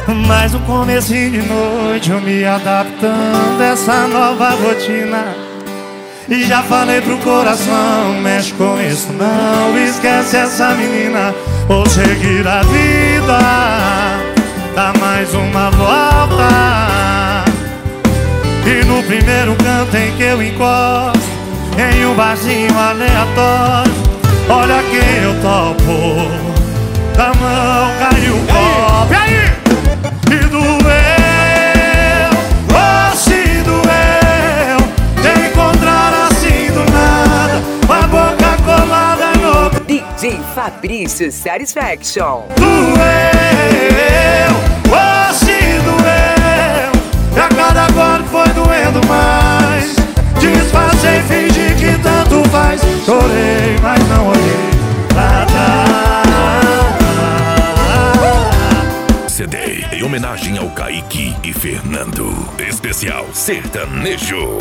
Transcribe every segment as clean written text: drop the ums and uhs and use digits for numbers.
Mas no comecinho de noite eu me adaptando a essa nova rotina. E já falei pro coração, mexe com isso não, esquece essa menina, vou seguir a vida, dá mais uma volta. E no primeiro canto em que eu encosto, em um barzinho aleatório, olha quem eu topo, da mão caiu o copo. E aí? E doeu, oh se doeu, te encontrar assim do nada, com a boca colada no... DJ Fabrício Satisfaction. Doeu, oh se doeu, e a cada golpe foi doendo mais. Disfarcei, fingi que tanto faz, chorei, mas não olhei pra trás. CD em homenagem ao Kaique e Fernando. Especial sertanejo.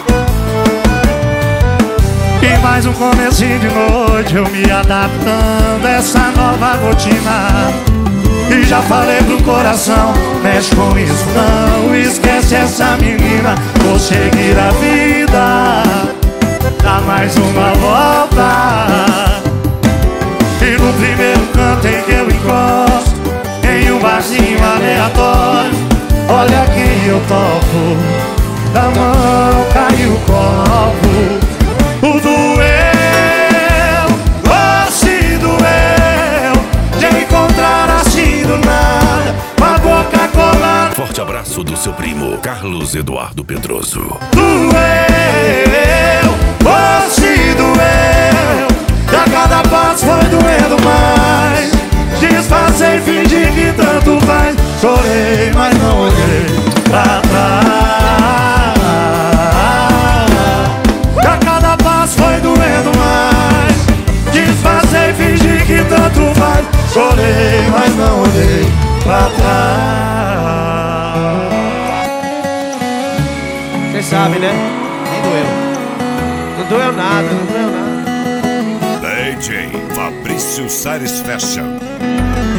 E mais um comecinho de noite eu me adaptando a essa nova rotina. E já falei pro coração, mexe com isso não, esquece essa menina, vou seguir a vida, dá mais uma volta. E no primeiro canto em que eu encosto, em um barzinho aleatório, olha quem eu topo, da mão caiu o copo. O doeu, oh se doeu, de encontrar assim do nada, com a boca colada. Forte abraço do seu primo, Carlos Eduardo Pedroso. Doeu, oh se doeu, e a cada passo foi doendo mais. Disfarcei, fingi que tanto faz, chorei, mas não olhei pra trás. E a cada passo foi doendo mais. Disfarcei, fingi que tanto faz, chorei, mas não olhei pra trás. Cê sabe, né? Nem doeu. Não doeu nada, não doeu nada. DJ Fabrício Satisfaction.